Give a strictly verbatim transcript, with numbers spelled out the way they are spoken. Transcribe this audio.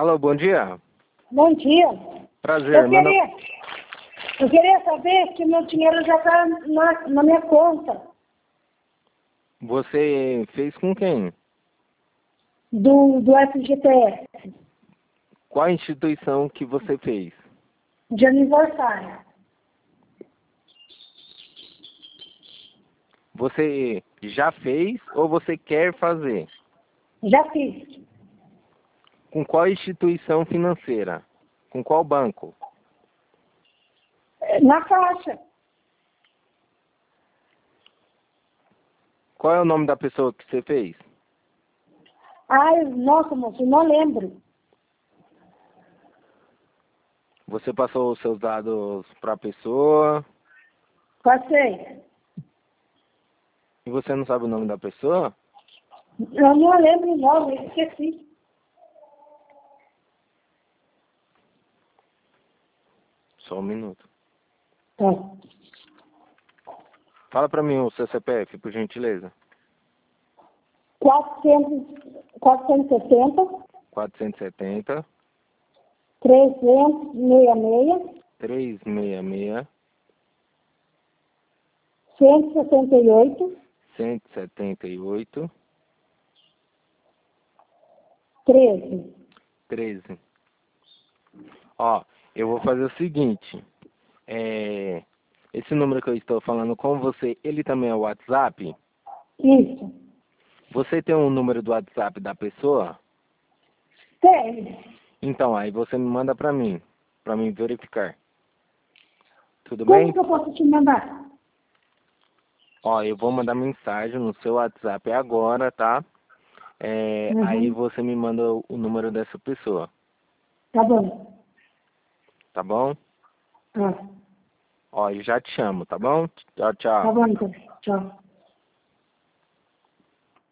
Alô, bom dia. Bom dia. Prazer, Eu meu queria, nome... eu queria saber se meu dinheiro já está na, na minha conta Você fez com quem? do, do F G T S Qual instituição que você fez? de aniversário. Você já fez ou você quer fazer? Já fiz. Com qual instituição financeira? Com qual banco? Na Caixa. Qual é o nome da pessoa que você fez? Ai, nossa, moço, não lembro. Você passou os seus dados para a pessoa Passei. e você não sabe o nome da pessoa? Eu não lembro o nome, eu esqueci. Só um minuto. Tá. Fala para mim o seu C P F, por gentileza. quatrocentos, quatrocentos e setenta, quatrocentos e setenta, trezentos e sessenta e seis, trezentos e sessenta e seis, cento e sessenta e oito, cento e setenta e oito, treze. treze. Ó, eu vou fazer o seguinte. É, esse número que eu estou falando com você, ele também é o WhatsApp? Isso. Você tem um número do WhatsApp da pessoa? Tem. Então, aí você me manda para mim, para mim verificar. Tudo Como bem? que eu posso te mandar? Ó, eu vou mandar mensagem no seu WhatsApp agora, tá? É, aí Uhum. você me manda o número dessa pessoa, Tá bom. tá bom? Ah, Ó, eu já te chamo, tá bom? Tchau, tá tchau. bom, então. Tchau.